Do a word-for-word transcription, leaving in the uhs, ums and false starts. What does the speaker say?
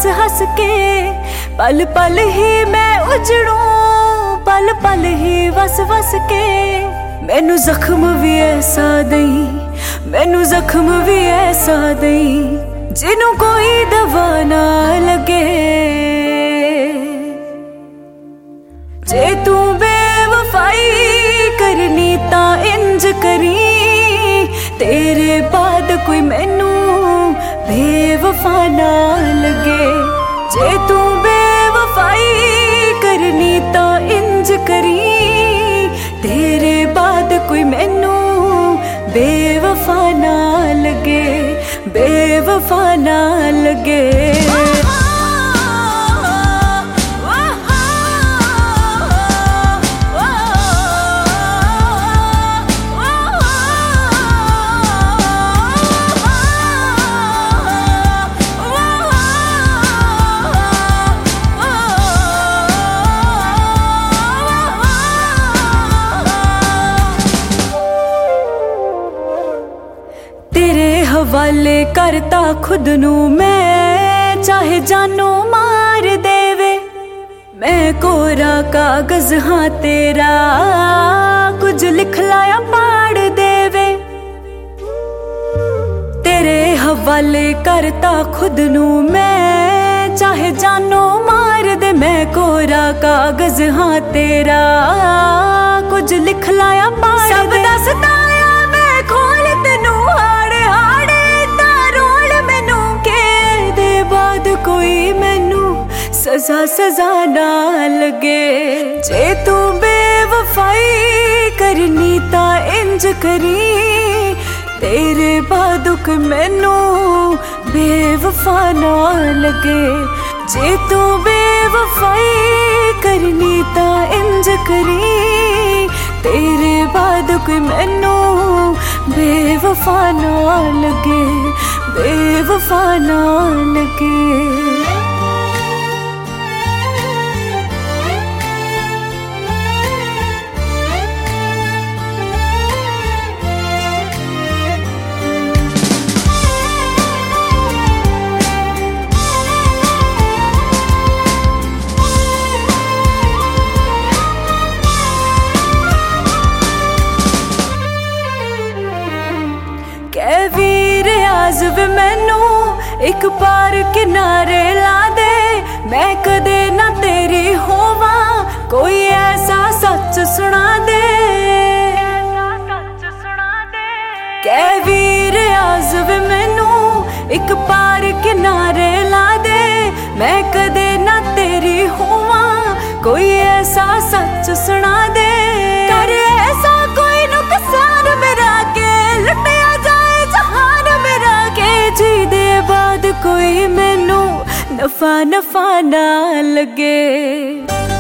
हंस हंस के। पल पल ही मैं उजड़ूं, पल पल ही वस वस के। मैनू जख्म भी ऐसा दई, मैनू जख्म भी ऐसा दई, जिन्हों कोई दवा ना लगे। जे तू बेवफाई करनी ता इंज करी, तेरे बाद कोई मैनू बेवफा ना लगे। जे तू बेवफाई करनी ता इंज करी, तेरे बाद कोई मैनू बेवफा ना लगे, बेवफा ना लगे। हवाले करता खुद नू मैं, चाहे जानो मार देवे। मैं कोरा कागज हाँ तेरा, कुछ लिख लाया पाड़ देवे। तेरे हवाले करता खुद नू मैं, चाहे जानो मार दे। मैं कोरा कागज हाँ तेरा, कुछ लिख लाया पाड़ दे। सब दा सताया मैं खोल तेनू हाड़े हाड़े, कोई मैनू सजा सजा ना लगे। जे तू बेवफाई करनी ता इंज करी, तेरे बाद कोई मैनू बेवफा ना लगे। जे तू बेवफाई करनी ता इंज करी, तेरे बाद कोई मैनू बेवफा ना लगे, बेवफा ना लगे। वे मैनू एक बार किनारे ला दे, मैं कदे ना तेरी होवा, कोई ऐसा सच सुना दे। कै वीर आज़ वे मैनू एक बार किनारे ला दे, मैं कदे ना तेरी होवा, कोई ऐसा सच सुना दे। कर ऐसा कोई नुकसान मेरा के लुटिया जाए जहान मेरा के, जी दे बाद कोई मैनू नफा नफा ना लगे।